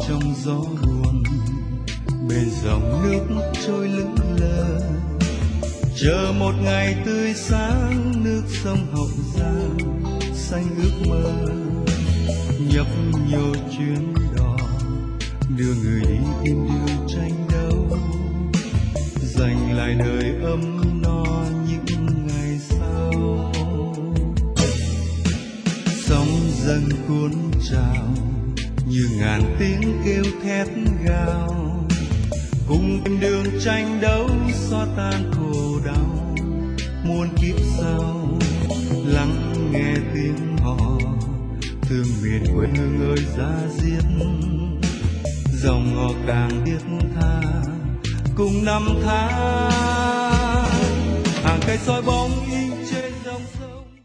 trong gió buồn, bên dòng nước trôi lững lờ, chờ một ngày tươi sáng. Nước sông Hậu Giang xanh ước mơ, nhấp nhô chuyến đò đưa người đi tìm đường tranh đấu, giành lại đời ấm no những ngày sau. Sóng dâng cuốn trào như ngàn tiếng kêu thét gào, cùng tìm đường tranh đấu xóa tan khổ đau muôn kiếp sau. Lắng nghe tiếng hò thương miền quê hương ơi ra diết, dòng hò càng thiết tha cùng năm tháng. Hàng cây soi bóng in